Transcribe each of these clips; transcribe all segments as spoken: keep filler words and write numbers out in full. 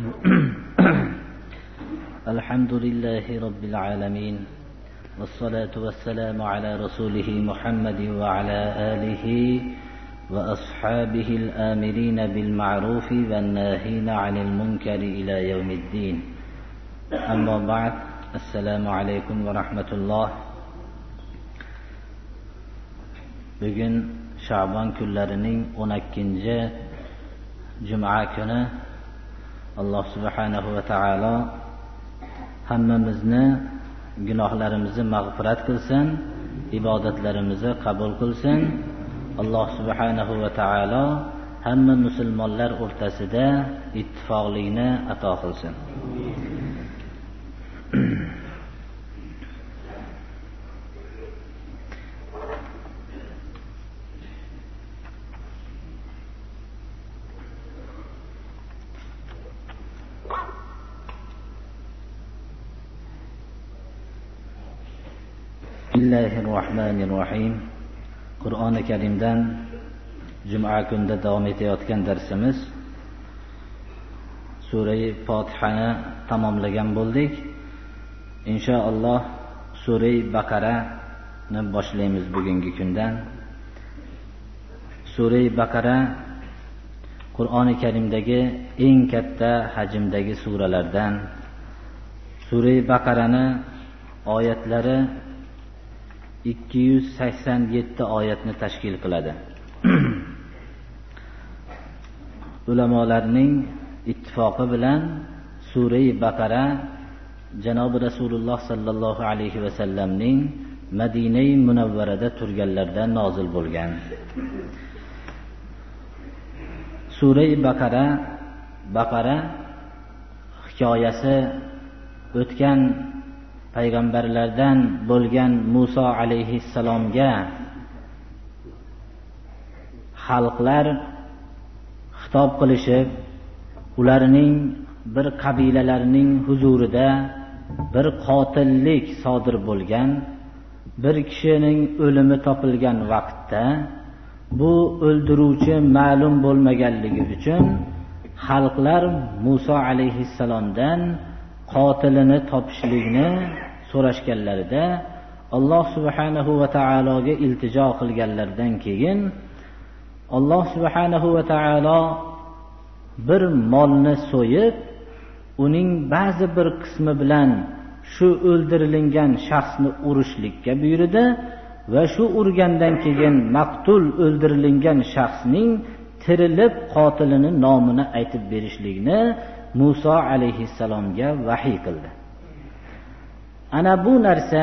الحمد لله رب العالمين والصلاة والسلام على رسوله محمد وعلى آله وأصحابه الآمرين بالمعروف والناهين عن المنكر إلى يوم الدين. أما بعد، السلام عليكم ورحمة الله. Bugün Şaban kunlarining o'n ikkinchi Juma kuni Alloh subhanahu va taolo hammamizni gunohlarimizni mag'firat qilsin, ibodatlarimizni qabul qilsin. Alloh subhanahu va taolo hamma musulmonlar o'rtasida ittifoqlikni ato qilsin. Bismillahirrahmanirrahim. Qur'oni Karimdan Juma kunida davom etayotgan darsimiz Sura-i Fotihani tamomlagan bo'ldik. Inshaalloh Sura-i Baqarani boshlaymiz bugungi kundan. Sura-i Baqara Qur'oni Karimdagi eng katta hajmdagi suralardan. Sura-i Baqarani oyatlari ikki yuz sakson yetti oyatni tashkil qiladi. Ulamolarning ittifoqi bilan Sura-i Baqara Janobi Rasululloh sallallohu alayhi va sallamning Madina-i Munavvarada turganlarida nozil bo'lgan. Sura-i Baqara Baqara hikoyasi o'tgan payg'ambarlardan bo'lgan Musa alayhissalomga xalqlar xitob qilishib, ularning bir qabilalarining huzurida bir qotillik sodir bo'lgan, bir kishining o'limi topilgan vaqtda bu o'ldiruvchi ma'lum bo'lmaganligi uchun xalqlar Musa alayhissalomdan qotilini topishlikni so'rashganlarida Alloh subhanahu va taologa iltijo qilganlardan keyin Alloh subhanahu va taolo bir molni so'yib, uning ba'zi bir qismi bilan shu o'ldirilgan shaxsni urishlikka buyurdi va shu urgandan keyin maqtul o'ldirilgan shaxsning tirilib qotilini nomini aytib berishlikni Musa alayhissalomga vahiy qildi. Ana bu narsa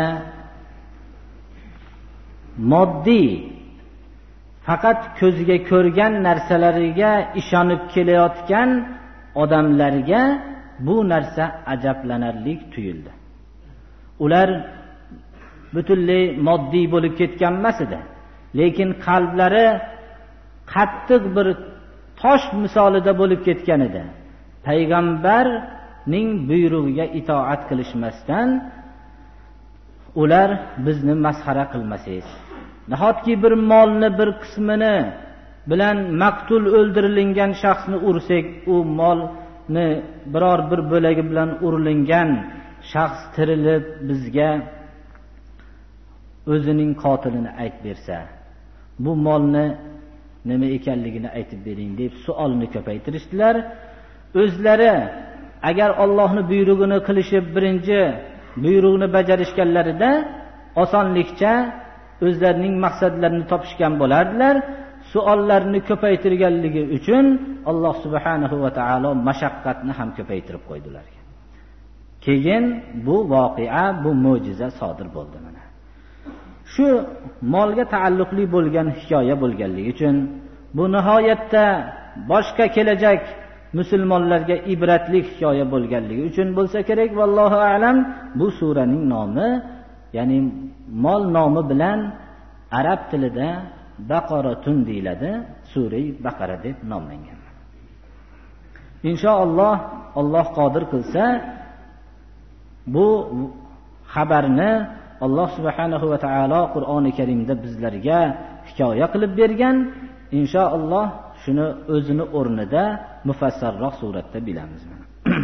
moddiy, faqat ko'zga ko'rgan narsalariga ishonib kelayotgan odamlarga bu narsa ajablanarli tuyuldi. Ular butunlay moddiy bo'lib ketgan emas edi, lekin qalblari qattiq bir tosh misolida bo'lib ketgan edi. Payg'ambarning buyrug'iga itoat qilishmasdan ular bizni masxara qilmasangiz, nahotki bir molni bir qismini bilan maqtul o'ldirilgan shaxsni ursak, u molni biror bir bo'lagi bilan urilgan shaxs tirilib bizga o'zining qotilini aytib bersa, bu molni nima ekanligini aytib bering deb savolni ko'paytirishdilar. O'zlari agar Allohning buyrug'ini qilishib birinchi buyrug'ini bajarishganlarida osonlikcha o'zlarining maqsadlarini topishgan bo'lardilar. Savollarni ko'paytirganligi uchun Alloh subhanahu va taolo mashaqqatni ham ko'paytirib qo'ydilar. Keyin bu voqea, bu mo'jiza sodir bo'ldi mana. Shu molga taalluqli bo'lgan hikoya bo'lganligi uchun bu nihoyatda boshqa kelajak musulmonlarga ibratli hikoya bo'lganligi uchun bo'lsa kerak, vallohu a'lam, bu suraning nomi, ya'ni mol nomi bilan arab tilida Baqaratun deyiladi, Sura-i Baqara deb nomlangan. Inshaalloh Alloh qodir qilsa bu xabarni Alloh subhanahu va taolo Qur'oni Karimda bizlarga hikoya qilib bergan. Inshaalloh shuni o'zini o'rnida mufassarroq suratda bilamiz.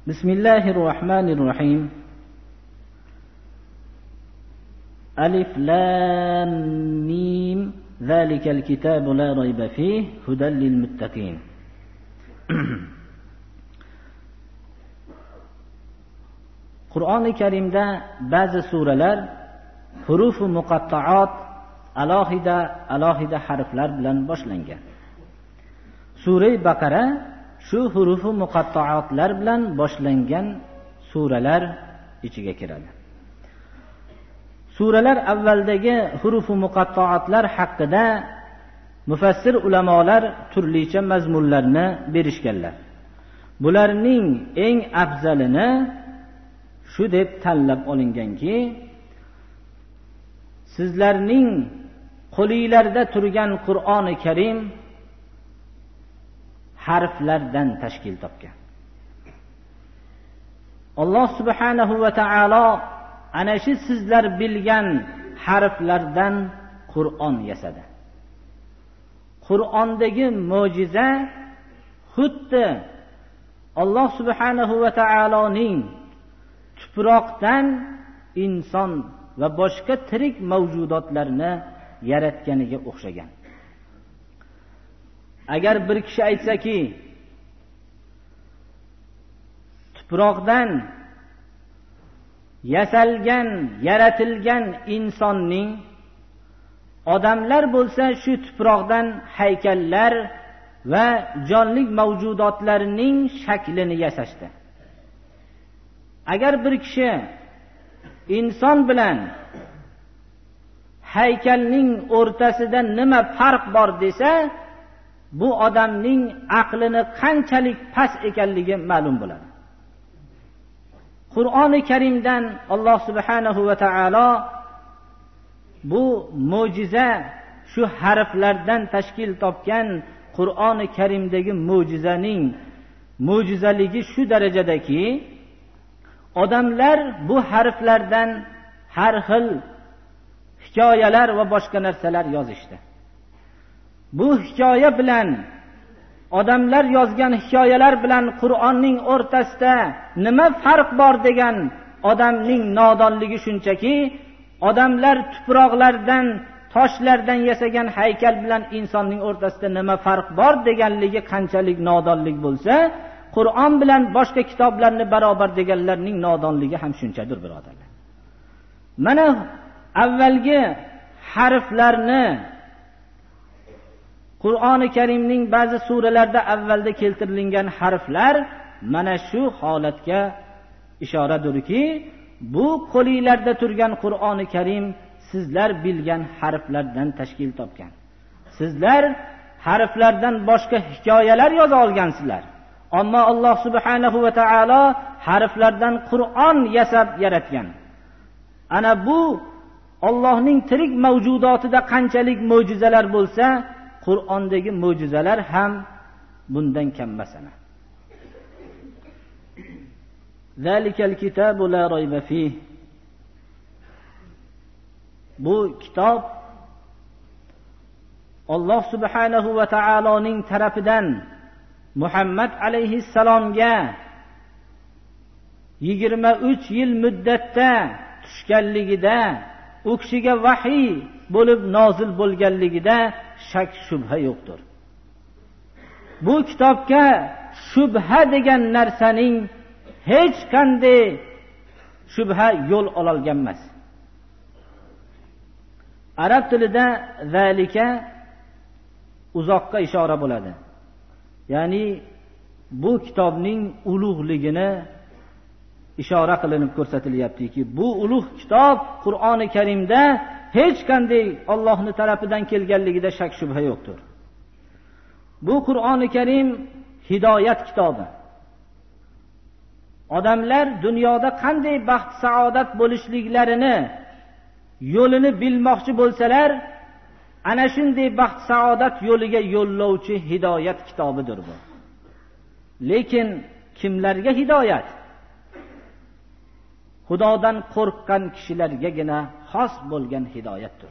Bismillahir Rahmanir Rahim. Alif Lam Mim. Zalikal kitabu la rayba fihi hudan lil muttaqin. Qur'oni Karimda ba'zi suralar huruf-u muqatta'at alohida alohida harflar bilan boshlangan. Sura Baqara shu huruf-u muqatta'atlar bilan boshlangan suralar ichiga kiradi. Suralar avvaldagi huruf-u muqatta'atlar haqida mufassir ulamolar turlicha mazmunlarni berishganlar. Bularning eng afzalini shu deb tanlab olinganki, sizlarning qo'lingizlarda turgan Qur'oni Karim harflardan tashkil topgan. Alloh subhanahu va taolo ana shu sizlar bilgan harflardan Qur'on yasadi. Qur'ondagi mo'jiza xuddi Alloh subhanahu va taoloning tuproqdan inson va boshqa tirik mavjudotlarni yaratganiga o'xshagan. Agar bir kishi aytsaki, tuproqdan yasalgan, yaratilgan insonning, odamlar bo'lsa shu tuproqdan haykallar va jonli mavjudotlarning shaklini yasashdi. Agar bir kishi inson bilan haykalning o'rtasida nima farq bor desa, bu odamning aqlini qanchalik past ekanligi ma'lum bo'ladi. Qur'oni Karimdan Alloh subhanahu va taolo bu mo'jiza, shu harflardan tashkil topgan Qur'oni Karimdagi mo'jizaning mo'jizaligi shu darajadaki, odamlar bu harflardan har xil hikoyalar va boshqa narsalar yozishdi. Bu hikoya bilan, odamlar yozgan hikoyalar bilan Qur'onning o'rtasida nima farq bor degan odamning nodonligi shunchaki, odamlar tuproqlardan, toshlardan yasagan haykal bilan insonning o'rtasida nima farq bor deganligi qanchalik nodonlik bo'lsa, Qur'on bilan boshqa kitoblarni barobar deganlarning nodonligi ham shunchadir, birodarlar. Mana avvalgi harflarni Qur'oni Karimning ba'zi suralarda avvalda keltirilgan harflar mana shu holatga ishoradirki, bu qo'lingizlarda turgan Qur'oni Karim sizlar bilgan harflardan tashkil topgan. Sizlar harflardan boshqa hikoyalar yoza olgansizlar. Ammo Alloh subhanahu va taolo harflardan Qur'on yasab yaratgan. Ana bu Allohning tirik mavjudotida qanchalik mo'jizalar bo'lsa, Qur'ondagi mo'jizalar ham bundan kam emas. Zalikal kitabu la rayba fihi. Bu kitob Alloh subhanahu va taoloning tarafidan Muhammad alayhissalomga yigirma uch yil muddatda tushganligida, u kishiga vahiy bo'lib nozil bo'lganligida shak shubha yo'qdir. Bu kitobga shubha degan narsaning hech qanday shubha yo'l ololgan emas. Arab tilida zalika uzoqqa ishora bo'ladi. Ya'ni bu kitobning ulug'ligini ishora qilinib ko'rsatilyaptiki, bu ulug' kitob Qur'oni Karimda hech qanday Allohning tarafidan kelganligida shak shubha yo'qdir. Bu Qur'oni Karim hidoyat kitobi. Odamlar dunyoda qanday baxt saodat bo'lishliklarini yo'lini bilmoqchi bo'lsalar, ana shunday baxt saodat yo'liga yo'llovchi hidoyat kitobidir bu. Lekin kimlarga hidoyat? Xudodan qo'rqqan kishilargagina xos bo'lgan hidoyatdir.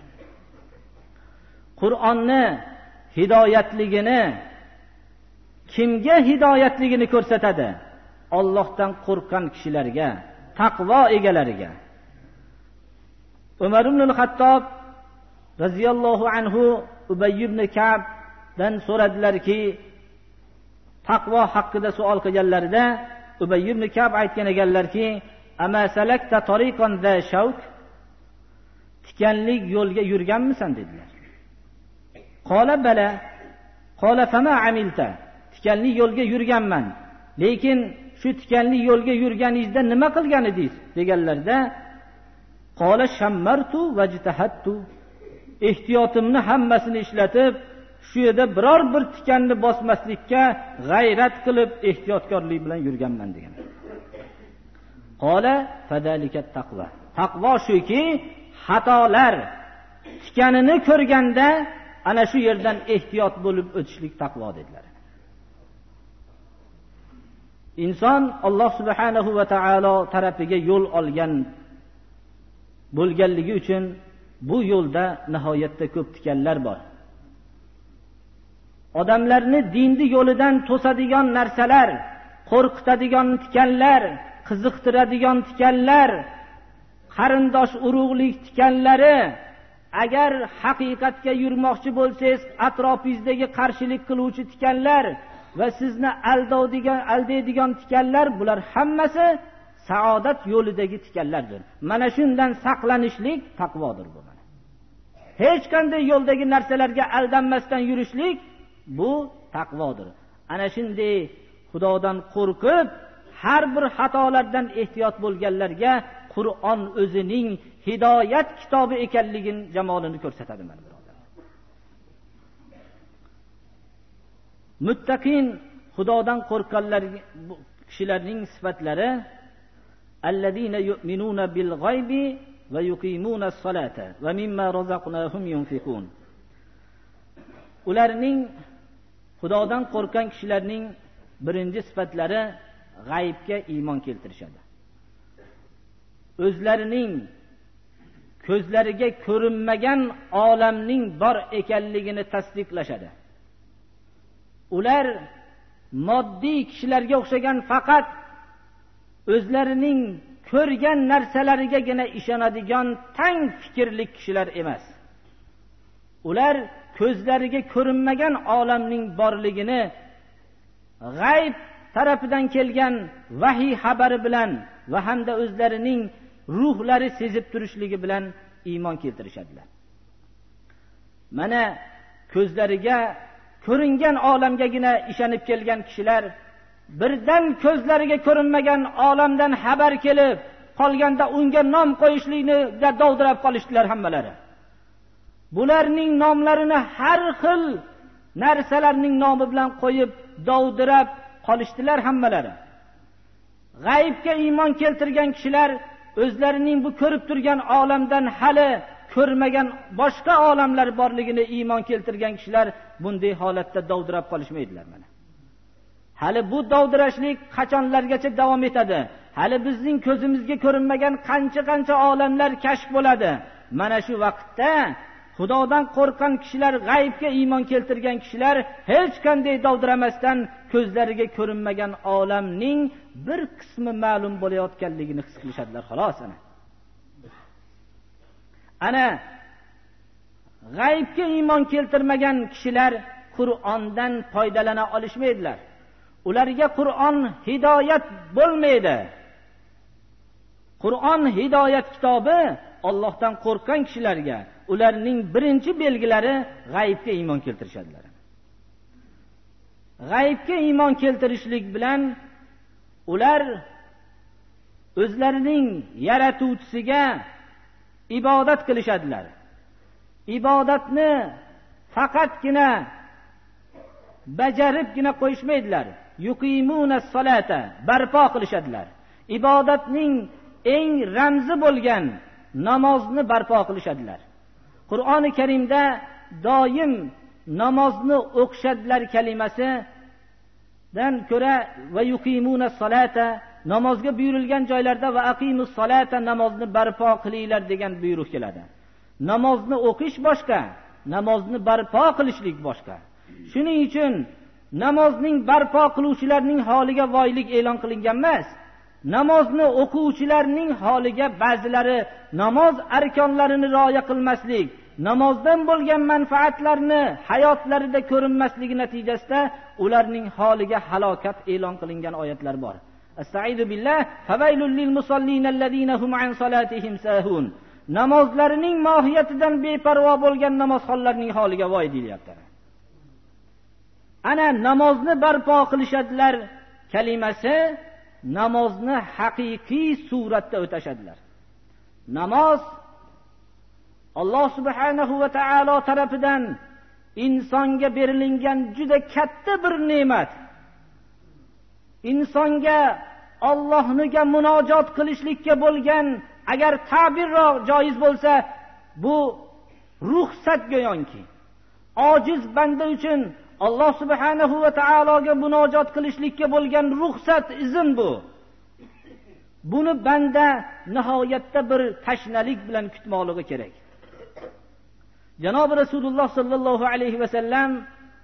Qur'onni hidoyatligini, kimga hidoyatligini ko'rsatadi? Allohdan qo'rqqan kishilarga, taqvo egalariga. Umar ibn al-Xattob radhiyallohu anhu Ubay ibn Ka'bdan so'radilarki, taqvo haqida savol qilganlarida Ubay ibn Ka'b aytgan ekanlarki, "Ama salakta tariqan za shawk?" Tikanlik yo'lga yurganmisan dedilar. Qola bala, qola fama amilta. Tikanli yo'lga yurganman. Lekin shu tikanli yo'lga yurganingizda nima qilgan edingiz deganlarda, qola shammartu vajtahattu. Ehtiyotimni hammasini ishlatib, shu yerda biror bir tikanni bosmaslikka g'ayrat qilib, ehtiyotkorlik bilan yurganman degan. Qola fadalikat taqva. Taqvo shuki, xatolar tikanini ko'rganda ana shu yerdan ehtiyot bo'lib o'tishlik taqvo dedilar. Inson Alloh subhanahu va taolo tarafiga yo'l olgan bo'lganligi uchun bu yo'lda nihoyatda ko'p tikanlar bor. Odamlarni dinni yo'lidan to'sadigan narsalar, qo'rqitadigan tikanlar, qiziqtiradigan tikanlar, qarindosh urug'lik tikanlari. Agar haqiqatga yurmoqchi bo'lsangiz, atrofingizdagi qarshilik qiluvchi tikanlar va sizni aldaydigan aldaydigan tikanlar, bular hammasi saodat yo'lidagi tikanlardir. Mana shundan saqlanishlik taqvodir bu. Mana hech qanday yo'ldagi narsalarga aldanmasdan yurishlik bu taqvodir. Ana shunday Xudodan qo'rqib, har bir xatolardan ehtiyot bo'lganlarga Qur'on o'zining hidoyat kitobi ekanligini jamolini ko'rsatadi mana birodarlar. Muttaqin, Xudodan qo'rqqanlar kishilarning sifatlari allazina yu'minuna bil g'aybi va yuqimuna as-salata va mimma razaqnahum yunfiqun. Ularning, Xudodan qo'rqqan kishilarning birinchi sifatlari g'aybga iymon keltirishadi. O'zlarining ko'zlariga ko'rinmagan olamning bor ekanligini tasdiqlashadi. Ular moddiy kishilarga o'xshagan faqat o'zlarining ko'rgan narsalarigagina ishonadigan tang fikrli kishilar emas. Ular ko'zlariga ko'rinmagan olamning borligini g'ayb tarafidan kelgan vahiy xabari bilan va hamda o'zlarining ruhlari sezib turishligi bilan iymon keltirishadilar. Mana ko'zlariga ko'ringan olamgagina ishonib kelgan kishilar birdan ko'zlariga ko'rinmagan olamdan xabar kelib qolganda unga nom qo'yishlikni dovdirab qolishdilar hammalari. Bularning nomlarini har xil narsalarning nomi bilan qo'yib dovdirab qolishdilar hammalari. G'aybga iymon keltirgan kishilar o'zlarining bu ko'rib turgan olamdan hali ko'rmagan boshqa olamlar borligini iymon keltirgan kishilar bunday holatda dovdirab qolishmaydilar mana. Hali bu dovdirashlik qachonlargacha davom etadi? Hali bizning ko'zimizga ko'rinmagan qancha-qancha olamlar kashf bo'ladi. Mana shu vaqtda Xudodan qo'rqqan kishilar, g'aybga iymon keltirgan kishilar hech qanday dovdiramasdan ko'zlariga ko'rinmagan olamning bir qismi ma'lum bo'layotganligini his qilishadilar xolos ana. Ana g'aybga iymon keltirmagan kishilar Qur'ondan foydalana olishmaydilar. Ularga Qur'on hidoyat bo'lmaydi. Qur'on hidoyat kitobi Allohdan qo'rqqan kishilarga ularning birinchi belgilari g'aybga iymon keltirishadilar. G'aybga iymon keltirishlik bilan ular o'zlarining yaratuvchisiga ibodat qilishadilar. Ibodatni faqatgina bajaribgina qo'yishmaydilar. Yuqimuna as-salata, barpo qilishadilar. Ibodatning eng ramzi bo'lgan namozni barpo qilishadilar. Qur'oni Karimda doim namozni o'qishadilar kalimasidan ko'ra va yuqimuna as-salata, namozga buyurilgan joylarda va aqimus salata, namozni barpo qilinglar degan buyruq keladi. Namozni o'qish boshqa, namozni barpo qilishlik boshqa. Shuning uchun namozning barpo qiluvchilarning holiga voylik e'lon qilingan emas. Namozni o'quvchilarning holiga ba'zilari namoz arkonlarini rioya qilmaslik, namozdan bo'lgan manfaatlarni hayotlarida ko'rinmasligi natijasida ularning holiga halokat e'lon qilingan oyatlar bor. Astaizu billah, fawailul lil musallin allazina hum an salatihim sahun. Namozlarining mohiyatidan beparvo bo'lgan namozxonlarning holiga voy deyilyapti. Ana namozni barpo qilishadilar kalimasi namozni haqiqiy suratda o'tashadilar. Namoz Alloh subhanahu va taolo tarafidan insonga berilgan juda katta bir ne'mat. Insonga Allohniga munojot qilishlikka bo'lgan, agar ta'birroq joiz bo'lsa, bu ruxsat go'yoki. Ojiz banda uchun Alloh subhanahu va taologa munojot qilishlikka bo'lgan ruxsat, izn bu. Buni banda nihoyatda bir tashnalik bilan kutmoqligi kerak. Janob Rasululloh sallallohu alayhi va sallam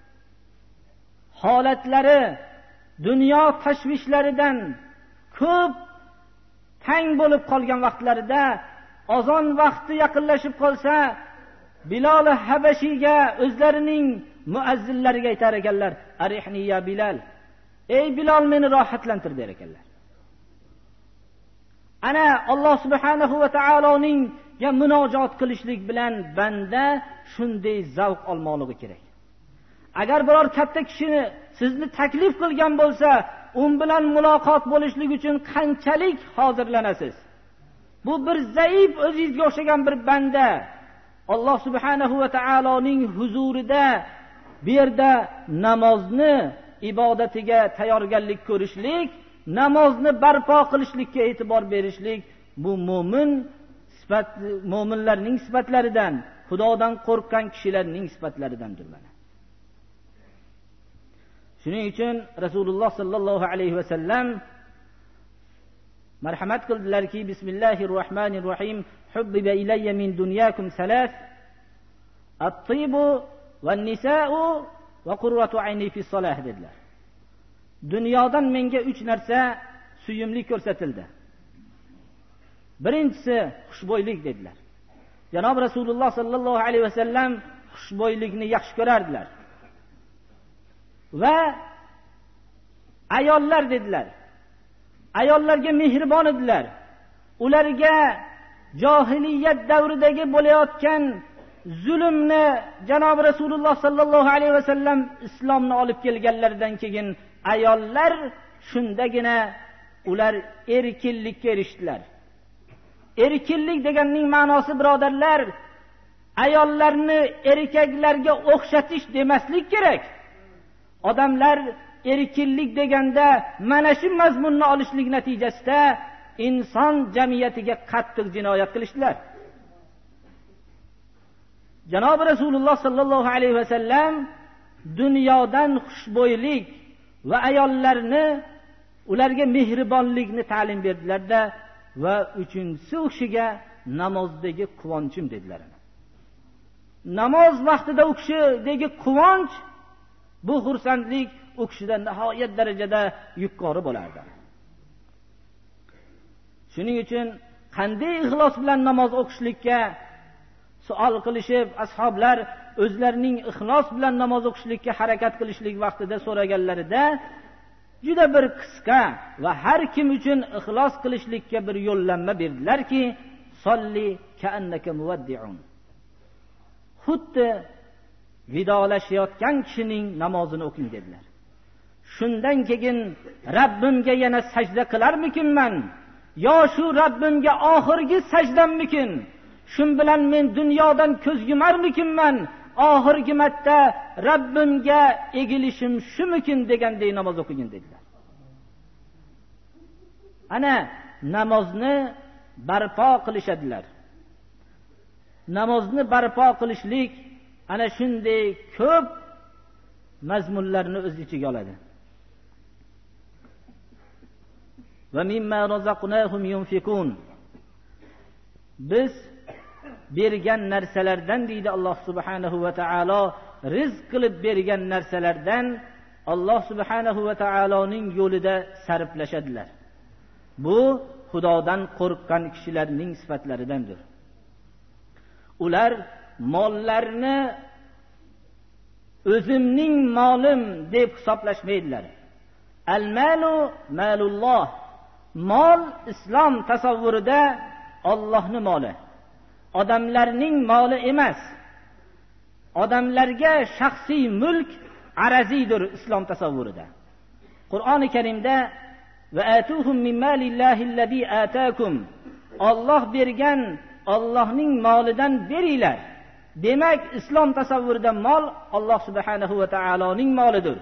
holatlari dunyo tashvishlaridan ko'p tang bo'lib qolgan vaqtlarida azon vaqti yaqinlashib qolsa, Bilal Habashiyga o'zlarining muazzinlariga aytar ekanlar, "Arihni ya Bilal." Ey Bilal, meni rohatlantir der ekanlar. Ana Alloh subhanahu va taoloning ya munojot qilishlik bilan banda shunday zavq olmoqligi kerak. Agar biror katta kishini sizni taklif qilgan bo'lsa, u bilan muloqot bo'lishlik uchun qanchalik hozirlanasiz? Bu bir zaif, o'zingizga o'xshagan bir banda Alloh subhanahu va taoloning huzurida bu yerda namozni ibodatiga tayyorgarlik ko'rishlik, namozni barpo qilishlikka e'tibor berishlik, bu mo'min sifat, mo'minlarning sifatlaridan, Xudodan qo'rqgan kishilarning sifatlaridandir mana. Shuning uchun Rasululloh sallallohu alayhi va sallam marhamat qildilarki, bismillahir rohmanir rohim, hubbiba ilayya min dunyakum salas, at-tibu wan-nisa'u va qurratu ayni fi solah dedilar. Dunyodan menga uch narsa suyumli ko'rsatildi. Birinchisi xushbo'ylik dedilar. Janob Rasululloh sallallohu alayhi va sallam xushbo'ylikni yaxshi ko'rardilar. Va ayollar dedilar. Ayollarga mehribon edilar. Ularga jahiliyat davridagi bo'layotgan zulmni Janob Rasululloh sallallohu alayhi va sallam islomni olib kelganlaridan keyin ayollar shundagina ular erkinlikka erishdilar. Erkinlik deganning ma'nosi, birodarlar, ayollarni erkaklarga o'xshatish demaslik kerak. Odamlar erkinlik deganda mana shu mazmunni olishlik natijasida inson jamiyatiga qattiq jinoyat qilishdilar. Janob Rasululloh sallallohu alayhi va sallam dunyodan xushbo'ylik va ayollarni, ularga mehribonlikni ta'lim berdilar-da, va uchinchisi o'shiga namozdagi quvonchim dedilar. Namoz vaqtida u kishidagi quvonch, bu xursandlik u kishida nihoyat darajada yuqori bo'lardi. Shuning uchun qanday ixlos bilan namoz o'qishlikka savol qilishib, ashoblar o'zlarining ixlos bilan namoz o'qishlikka harakat qilishlik vaqtida so'raganlarida juda bir qisqa va har kim uchun ixlos qilishlikka bir yo'llanma berdilarki, solli ka'annaka muwaddi'un. Xuddi vidolashayotgan kishining namozini o'qing dedilar. Shundan keyin Rabbimga yana sajda qilarmikinman? Yo shu Rabbimga oxirgi sajdammikin? Shun bilan men dunyodan ko'z yumarmikinman? Oxirgi marta Rabbimga egilishim shumikin deganday namoz o'qigin dedilar. Ana namozni barpo qilishadilar. Namozni barpo qilishlik ana shunday ko'p mazmunlarni o'z ichiga oladi. Va mimma razaqnahum yunfikun. Biz bergan narsalardan deydi Alloh subhanahu va taolo, rizq qilib bergan narsalardan Alloh subhanahu va taoloning yo'lida sarflashadilar. Bu Xudodan qo'rqqan kishilarning sifatlaridandir. Ular mollarni o'zimning molim deb hisoblashmaydilar. Al-malu malulloh. Mol islom tasavvurida Allohning moli. Odamlarning moli emas. Odamlarga shaxsiy mulk araziydir islom tasavvurida. Qur'oni Karimda va atuhum min malillahi allazi ataakum. Alloh bergan Allohning molidan beringlar. Demak, islom tasavvurida mol Alloh subhanahu va taoloning molidir.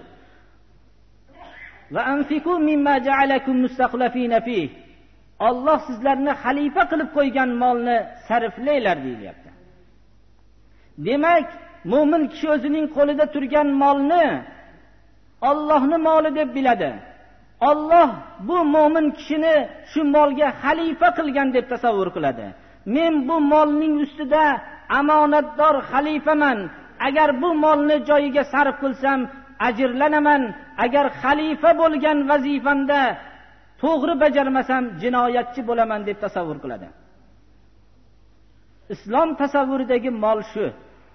Va anfiqu mimma ja'alakum mustakhlifina fih. Alloh sizlarni xalifa qilib qo'ygan molni sarflanglar deyilyapti. Demak, mo'min kishi o'zining qo'lida turgan molni Allohning moli deb biladi. Alloh bu mo'min kishini shu molga xalifa qilgan deb tasavvur qiladi. Men bu molning ustida amonatdor xalifaman. Agar bu molni joyiga sarf qilsam ajrlanaman. Agar xalifa bo'lgan vazifamda to'g'ri bajarmasam jinoyatchi bo'laman deb tasavvur qiladi. Islom tasavvuridagi mol shu.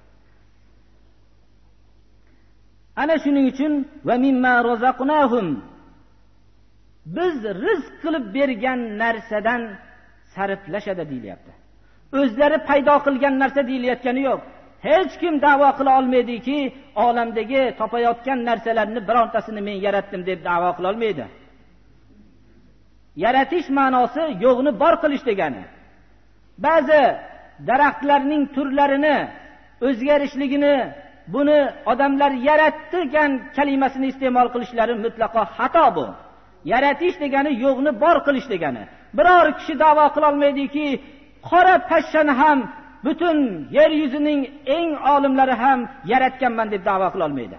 Ana shuning uchun va mimma rozaqnahum, biz rizq qilib bergan narsadan sarflashadi deyilyapti. O'zlari paydo qilgan narsa deyilayotgani yo'q. Hech kim da'vo qila olmaydiki, olamdagi topayotgan narsalarni birontasini men yaratdim deb da'vo qila olmaydi. Yaratish ma'nosi yo'qni bor qilish degani. Ba'zi daraxtlarning turlarini o'zgarishligini, buni odamlar yaratgan kalimasini iste'mol qilishlari mutlaqo xato bu. Yaratish degani yo'qni bor qilish degani. Biror kishi da'vo qila olmaydiki, qora pashshani ham butun yer yuzining eng olimlari ham yaratganman deb da'vo qila olmaydi.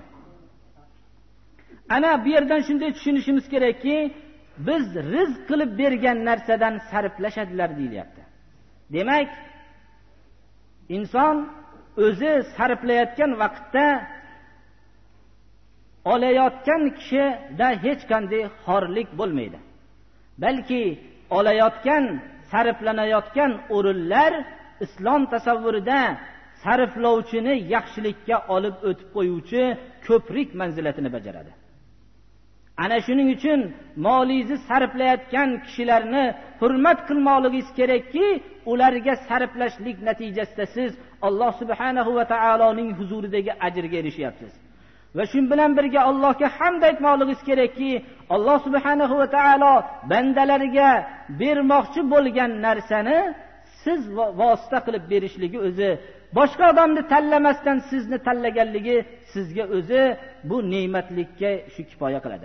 Ana bu yerdan shunday tushunishimiz kerakki, biz rizq qilib bergan narsadan sarflashadilar deyilyapti. Demak, inson o'zi sarflayotgan vaqtda olayotgan kishida hech qanday xorlik bo'lmaydi. Balki olayotgan, sarflanayotgan o'rinlar islom tasavvurida sarflovchini yaxshilikka olib o'tib qo'yuvchi ko'prik manzilatini bajaradi. Ana shuning uchun molingizni sarflayotgan kishilarni hurmat qilmoqligingiz kerakki, ularga sarflashlik natijasida siz Alloh subhanahu va taoloning huzuridagi ajrga erishyapsiz. Va shu bilan birga Allohga hamd aytmoqligingiz kerakki, Alloh subhanahu va taolo bandalariga bermoqchi bo'lgan narsani siz vosita qilib berishligi o'zi, boshqa odamni tanlamasdan sizni tanlaganligi sizga o'zi bu ne'matlikka shu kifoya qiladi.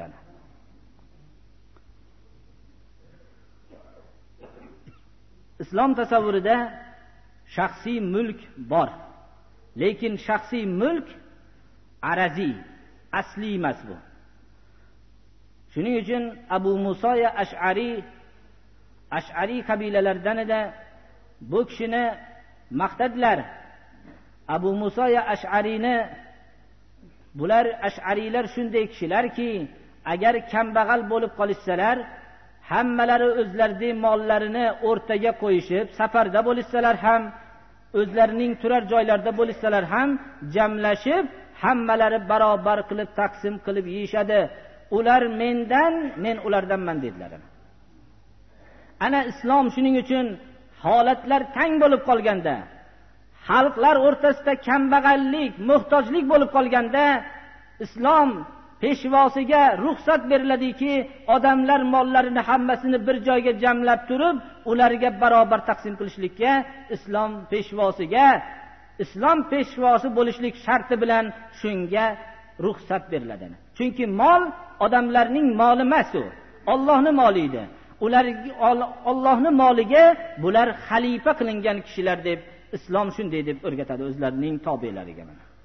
Islom tasavvurida shaxsiy mulk bor. Lekin shaxsiy mulk araziy, asli emas bu. Shuning uchun Abu Muso Ash'ari Ash'ari qabilalaridan edi. Bu kishini maqtadilar. Abu Muso Ash'arini, bular Ash'arilar shunday kishilarki, agar kambag'al bo'lib qolishsalar, hammalari o'zlarining mollarini o'rtaga qo'yishib, safarda bo'lishsalar ham, o'zlarining turar joylarida bo'lishsalar ham jamlashib, hammalari barobar qilib taqsim qilib yeyishadi. Ular mendan, men ulardanman dedilar. Ana islom shuning uchun holatlar tang bo'lib qolganda, xalqlar o'rtasida kambag'allik, muhtojlik bo'lib qolganda, islom peshvosiga ruxsat beriladiki, odamlar mollarini hammasini bir joyga jamlab turib, ularga barobar taqsim qilishlikka islom peshvosiga, islom peshvosi bo'lishlik sharti bilan shunga ruxsat beriladi. Chunki mol odamlarning moli emas, u Allohning moli edi. Ular Allohning moliga bular xalifa qilingan kishilar deb islom shunday deb o'rgatadi o'zlarining tobelariga.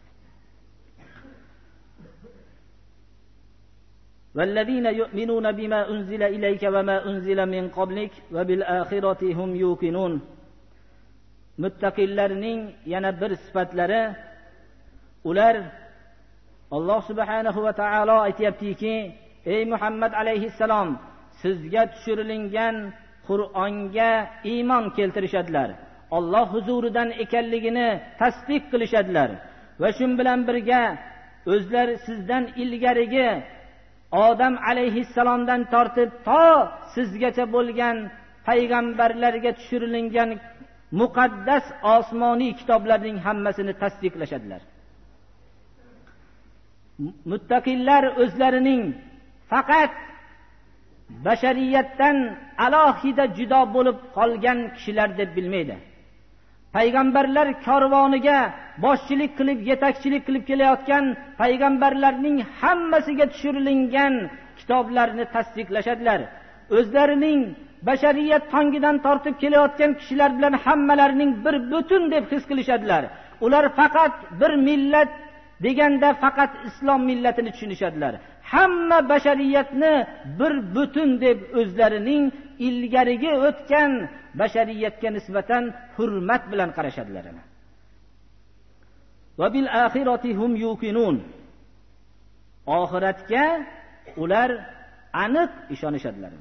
والذين يؤمنون بما أنزل إليك وما أنزل من قبلك وبالآخرة هم يوقنون. Muttaqillarning yana bir sifatlari, ular Alloh subhanahu va taolo aytayaptiki, ey Muhammad alayhissalom, sizga tushirilgan Qur'onga iymon keltirishadilar. Alloh huzuridan ekanligini tasdiq qilishadilar va shun bilan birga o'zlari sizdan ilgarigi Odam alayhissalomdan tortib to sizgacha bo'lgan payg'ambarlarga tushirilgan muqaddas osmoniy kitoblarning hammasini tasdiqlashadilar. Muttaqillar o'zlarining faqat bashariyatdan alohida judo bo'lib qolgan kishilar deb bilmaydi. Payg'ambarlar karvoniga boshchilik qilib, yetakchilik qilib kelayotgan payg'ambarlarning hammasiga tushirilgan kitoblarni tasdiqlashadilar. O'zlarining bashariyat tongidan tortib kelayotgan kishilar bilan hammalarining bir butun deb his qilishadilar. Ular faqat bir millat deganda faqat islom millatini tushunishadilar. Hamma bashariyatni bir butun deb o'zlarining ilgarigi o'tgan bashariyatga nisbatan hurmat bilan qarashadilar. Va bil axirati hum yuqinun. Oxiratga ular aniq ishonishadilar.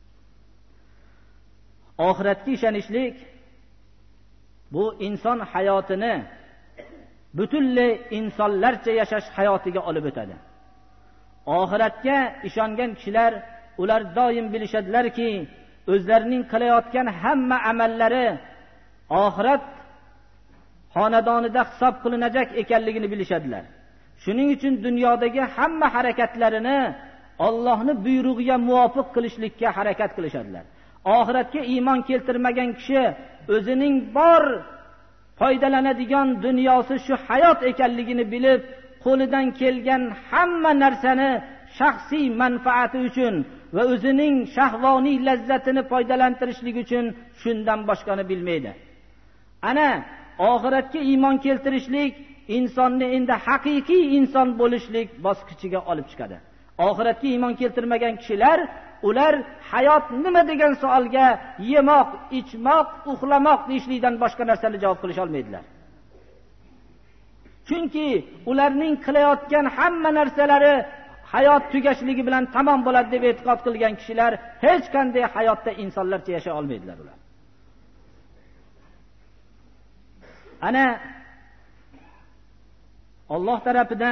Oxiratga ishonishlik bu inson hayotini butunlay insonlarcha yashash hayotiga olib o'tadi. Oxiratga ishongan kishilar ular doim bilishadilarki, o'zlarining qilayotgan hamma amallari oxirat xonadonida hisob qilinajak ekanligini bilishadilar. Shuning uchun dunyodagi hamma harakatlarini Allohning buyrug'iga muvofiq qilishlikka harakat qilishadilar. Oxiratga iymon keltirmagan kishi o'zining bor foydalanadigan dunyosi shu hayot ekanligini bilib, qo'lidan kelgan hamma narsani shaxsiy manfaati uchun va o'zining shahvoniy lazzatini foydalantirishlik uchun shundan boshqani bilmaydi. Ana oxiratga iymon keltirishlik insonni endi haqiqiy inson bo'lishlik bosqichiga olib chiqadi. Oxiratga iymon keltirmagan kishilar ular hayot nima degan savolga yemoq, ichmoq, uxlamoq deyishlikdan boshqa narsani javob qilisha olmaydilar. Chunki ularning qilayotgan hamma narsalari hayot tugashligi bilan tamom bo'ladi deb e'tiqod qilgan kishilar hech qanday hayotda insonlarcha yashay olmaydilar ular. Ana Alloh tarafidan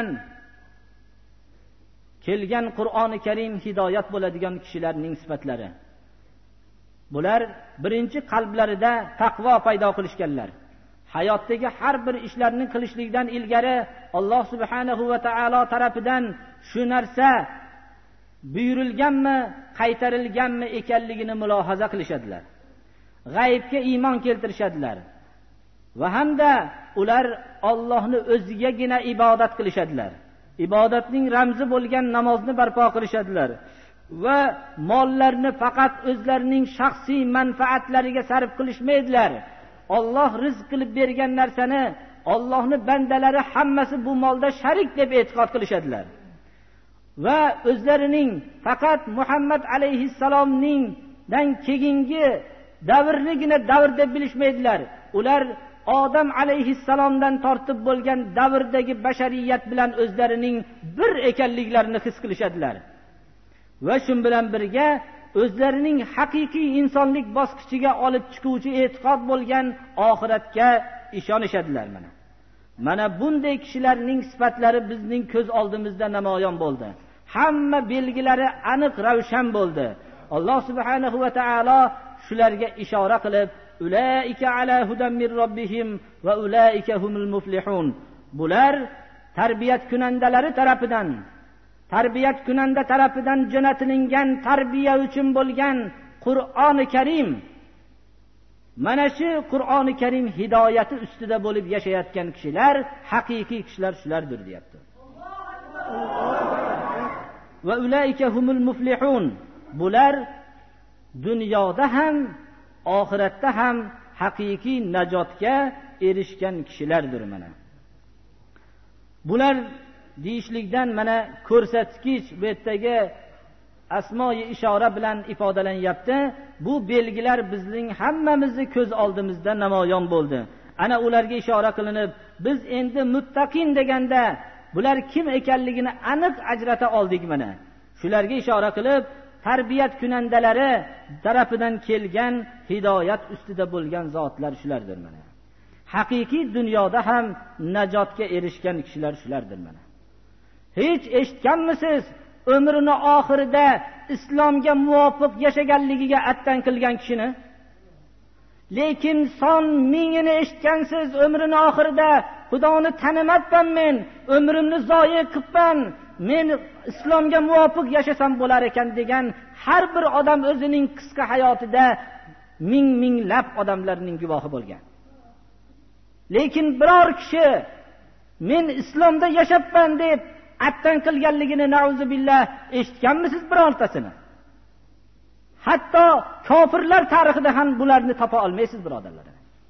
kelgan Qur'oni Karim hidoyat bo'ladigan kishilarning sifatlari. Bular birinchi qalblarida taqvo paydo qilishganlar. Hayotdagi har bir ishlarni qilishlikdan ilgari Alloh subhanahu va taolo tarafidan shu narsa buyurilganmi, qaytarilganmi ekanligini mulohaza qilishadilar. G'aybga iymon keltirishadilar. Va hamda ular Allohni o'zigagina ibodat qilishadilar. Ibodatning ramzi bo'lgan namozni barpo qilishadilar va mollarni faqat o'zlarining shaxsiy manfaatlariga sarf qilishmaydilar. Alloh rizq qilib bergan narsani Allohning bandalari hammasi bu molda sharik deb e'tiqod qilishadilar. Va o'zlarining faqat Muhammad alayhissalomning dan keyingi davrligina davr deb bilishmaydilar. Ular Odam alayhissalomdan tortib bo'lgan davrdagi bashariyat bilan o'zlarining bir ekanliklarini his qilishadilar. Va shun bilan birga o'zlarining haqiqiy insonlik bosqichiga olib chiquvchi e'tiqod bo'lgan oxiratga ishonishadilar. Mana mana bunday kishilarning sifatlari bizning ko'z oldimizda namoyon bo'ldi. Hamma belgilari aniq ravshan bo'ldi. Alloh subhanahu va taolo shularga ishora qilib, ulaika ala hudan min robbihim va ulaika humul muflihun. Bular tarbiyat kunandalari tarafidan tarbiyat kunanda tarafidan jo'natilingan tarbiya uchun bo'lgan Qur'oni Karim, mana shu Qur'oni Karim hidoyati ustida bo'lib yashayotgan kishilar haqiqiy kishilar shulardir deyapti. Va ulaika humul muflihun. Bular dunyoda ham oxiratda ham haqiqiy najotga erishgan kishilardir. Mana bular deyishlikdan mana ko'rsatkich bu yerdagi asmoyi ishora bilan ifodalanyapti. Bu belgilar bizning hammamizni ko'z oldimizda namoyon bo'ldi. Ana ularga ishora qilinib, biz endi muttaqin deganda bular kim ekanligini aniq ajrata oldik mana. Shularga ishora qilib, tarbiyat kunandalari tarafidan kelgan hidoyat ustida bo'lgan zotlar shulardir mana. Haqiqiy dunyoda ham najotga erishgan kishilar shulardir mana. Hech eshitganmisiz umrini oxirida islomga muvofiq yashaganligiga attan qilgan kishini? Lekin son mingini eshitgansiz umrini oxirida Xudoni tanimayapman men, umrimni zoya qilibman, men islomga muvofiq yashasam bo'lar ekan degan har bir odam o'zining qisqa hayotida ming minglab odamlarning guvohi bo'lgan. Lekin biror kishi men islomda yashayapman deb attan qilganligini nauzubillah eshitganmisiz birortasini? Hatto kofirlar tarixida ham bularni topa olmaysiz birodarlar.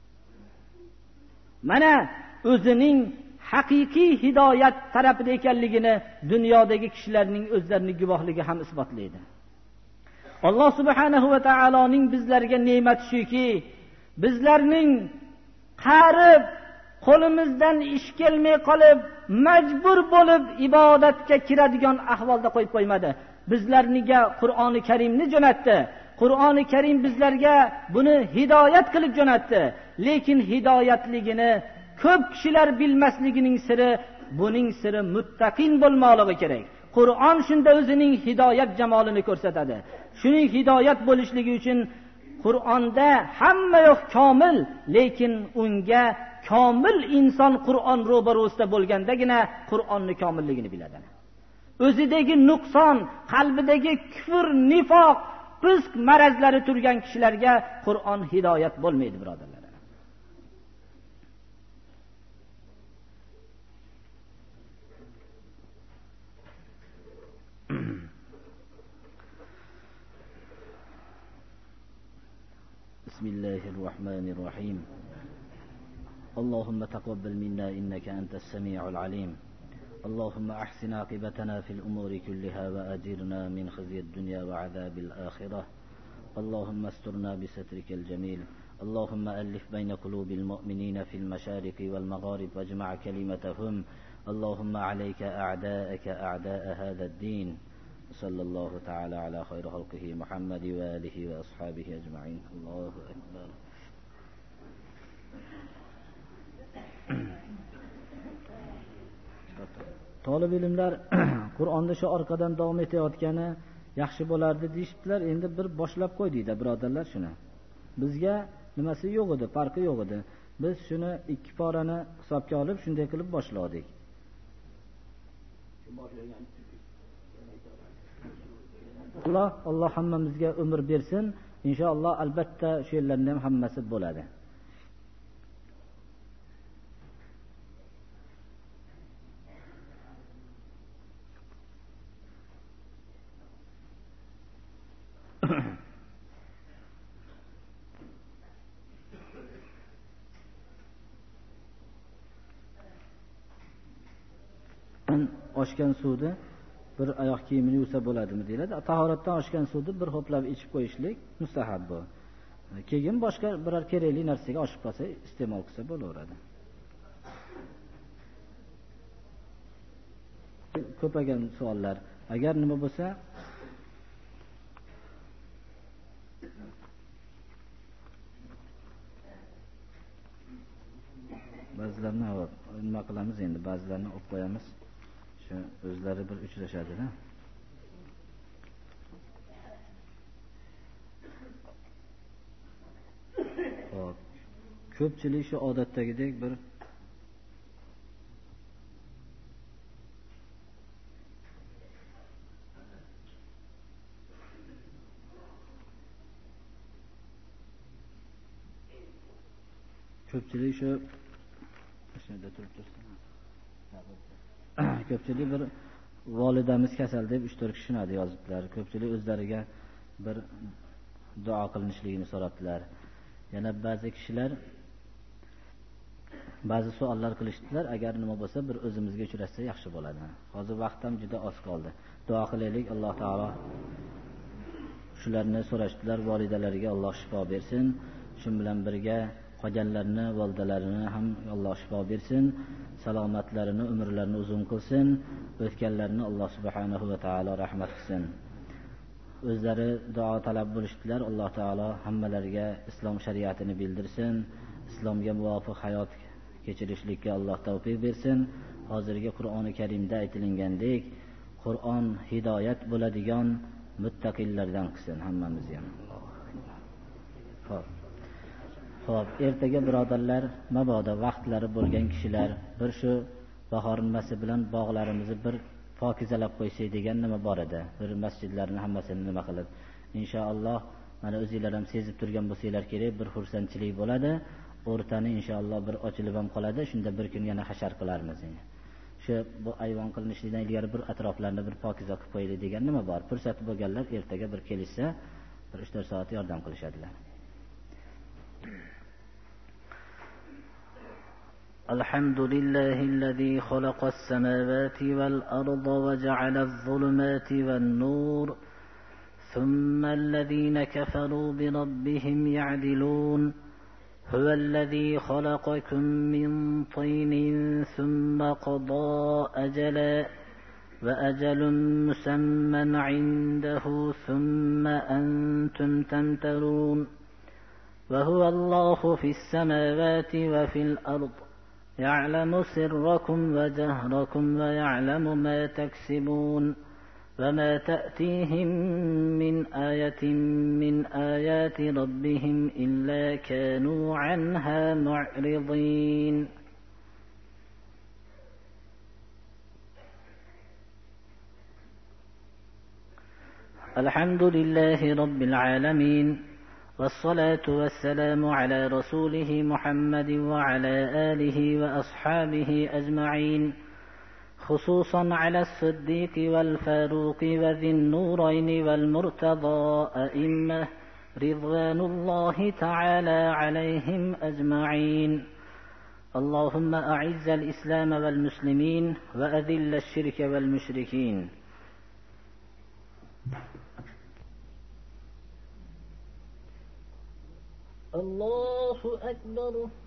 Mana o'zining haqiqiy hidoyat tarafida ekanligini dunyodagi kishilarning o'zlarining guvohligi ham isbotlaydi. Alloh subhanahu va taoloning bizlarga ne'mati shuki, bizlarning qarib qo'limizdan ish kelmay qolib majbur bo'lib ibodatga kiradigan ahvolda qo'yib qo'ymadi. Bizlarga Qur'oni Karimni jo'natdi. Qur'oni Karim bizlarga buni hidoyat qilib jo'natdi. Lekin hidoyatligini ko'p kishilar bilmasligining siri, buning siri muttaqin bo'lmoqligi kerak. Qur'on shunda o'zining hidoyat jamolini ko'rsatadi. Shuning hidoyat bo'lishligi uchun Qur'onda hamma yo'q komil, lekin unga komil inson Qur'on ro'barosida bo'lgandagina Qur'onning komilligini biladi. O'zidagi nuqson, qalbidagi kufr, nifoq, fisq marazlari turgan kishilarga Qur'on hidoyat bo'lmaydi birodarlar. Bismillahirrahmanirrahim. اللهم تقبل منا إنك أنت السميع العليم. اللهم أحسن عاقبتنا في الأمور كلها وأجرنا من خزي الدنيا وعذاب الآخرة. اللهم استرنا بسترك الجميل. اللهم ألف بين قلوب المؤمنين في المشارق والمغارب واجمع كلمتهم. اللهم عليك أعداءك أعداء هذا الدين. صلى الله تعالى على خير خلقه محمد وآله وأصحابه أجمعين. الله أكبر. Talib ilmlar Qur'onda shu orqadan davom etayotgani yaxshi bo'lardi deyshibdilar. Endi bir boshlab qo'ydikda birodarlar shuni. Bizga nimasi yo'q edi, farqi yo'q edi. Biz shuni ikki porani hisobga olib shunday qilib boshladik. Alloh Alloh hammamizga umr bersin. Inshaalloh albatta shu yerlarning ham hammasi bo'ladi. Oshgan suvni bir oyoq kiyimini yuvsa bo'ladimi deyiladi. Tahoratdan oshgan suvni bir ho'plab ichib qo'yishlik mustahab bu. Keyin boshqa biror kerakli narsaga oshib qolsa iste'mol qilsa bo'laveradi. Ko'pagan savollar. Agar nima bo'lsa ba'zilarni nima qilamiz endi, ba'zilarni olib qo'yamiz. Shu o'zlari bir uchrashadi-da. Xo'p. Ko'pchilik shu odatdagidek bir ko'pchilik shu shunda turib tursin. Ko'pchilik bir volidamiz kasal deb uch to'rt kishi nadi yozibdilar. Ko'pchilik o'zlariga bir duo qilinishligini so'rabdilar. Yana ba'zi kishilar ba'zi savollar qilishdilar. Agar nima bo'lsa bir o'zimizga uchrashsa yaxshi bo'ladi. Hozir vaqt ham juda oz qoldi. Duo qilaylik, Alloh taolo shularni so'rashdilar. Volidalariga Alloh shifo bersin. Shu bilan birga qolganlarni valdalarini ham Alloh shifo bersin, salomatlarini, umrlarini uzun qilsin, o'tganlarni Alloh subhanahu va taolo rahmat qilsin. O'zlari duo talab bo'lishdilar. Alloh taolo hammalariga islom shariatini bildirsin, islomga muvofiq hayot kechirishlikka Alloh tavfiq bersin. Hozirgi Qur'oni Karimda aytilgandek, Qur'on hidoyat bo'ladigan muttaqillardan qilsin hammamizni ham. Xo'p. Xo'p, ertaga birodarlar, mabodo vaqtlari bo'lgan kishilar bir shu bahor nimasi bilan bog'larimizni bir pokizalab qo'ysak degan nima bor edi. Bir masjidlarni hammasini nima qilib, inshaalloh mana o'zingizlar ham sezib turgan bo'lsanglar kerak, bir xursandchilik bo'ladi. O'rtani inshaalloh bir ochilib ham qoladi. Shunda bir kun yana hashar qilarmiz. Shu bu ayvon qilinishdan ilgari bir atroflarni bir pokiza qilib qo'yaylik degan nima bor. Fursat bo'lganlar ertaga bir kelishsa, bir uch to'rt soat yordam qilishadilar. الحمد لله الذي خلق السماوات والأرض وجعل الظلمات والنور ثم الذين كفروا بربهم يعدلون هو الذي خلقكم من طين ثم قضى أجلا وأجل مسمى عنده ثم أنتم تمترون وهو الله في السماوات وفي الأرض يعلم سركم وجهركم ويعلم ما تكسبون وما تأتيهم من آية من آيات ربهم إلا كانوا عنها معرضين. الحمد لله رب العالمين والصلاة والسلام على رسوله محمد وعلى آله وأصحابه أجمعين، خصوصا على الصديق والفاروق وذي النورين والمرتضى أئمة رضوان الله تعالى عليهم أجمعين. اللهم أعز الإسلام والمسلمين وأذل الشرك والمشركين. الله أكبر.